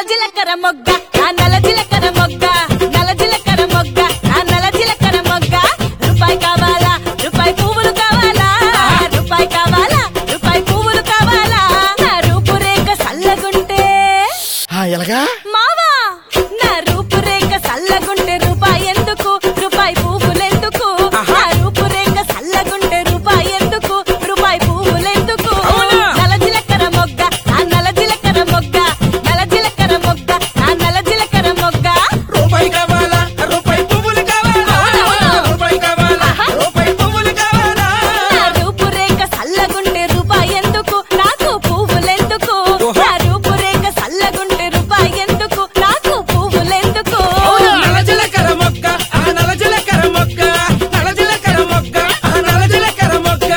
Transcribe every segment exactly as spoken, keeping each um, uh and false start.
జీలకర్ర మొగ్గ ఆ నల్ల జీలకర్ర మొగ్గ నల్ల జీలకర్ర మొగ్గ ఆ నల్ల జీలకర్ర మొగ్గ రూపాయి కావాలా రూపాయి పువ్వులు కావాలా రూపాయి కావాలా రూపాయి పువ్వులు కావాలా నా రూపురేఖ సల్లగుంటే ఎలాగా మావా నా రూపురేఖ సల్లగుంటే రూపాయి ఎందుకు రూపాయి పువ్వులెందుకు నా రూపురేఖ సల్లగుంటే రూపాయి ఎందుకు రూపాయి పువ్వులెందుకు నల్ల జీలకర్ర మొగ్గ ఆ నల్ల జీలకర్ర మొగ్గ నల్ల జీలకర్ర మొగ్గ ఆ నల్ల జీలకర్ర మొగ్గ రూపాయి కావాలా రూపాయి పువ్వులు కావాలా రూపాయి కావాలా రూపాయి పువ్వులు కావాలా నా రూపురేఖ సల్లగుంటే రూపాయి ఎందుకు నాకు పువ్వులెందుకు నా రూపురేఖ సల్లగుంటే రూపాయి ఎందుకు నాకు పువ్వులెందుకు నల్ల జీలకర్ర మొగ్గ ఆ నల్ల జీలకర్ర మొగ్గ నల్ల జీలకర్ర మొగ్గ ఆ నల్ల జీలకర్ర మొగ్గ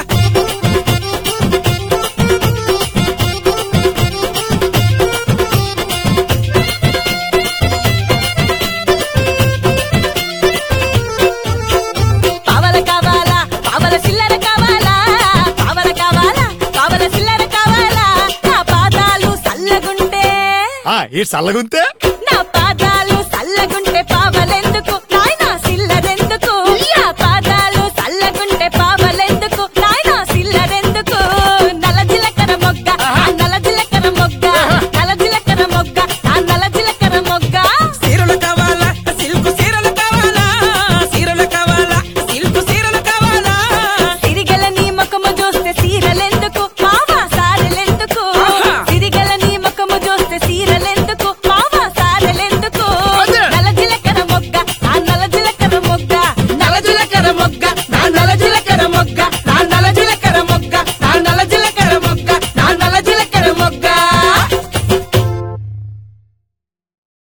పావల కావాలా పావల చిల్లర కావాలా పావల కావాలా పావల చిల్లర కావాలా నా పాదాలు సల్లగుంటే ఈ చల్లగుంతే నా పాదాలు సల్లగుంటే పావలెందుకు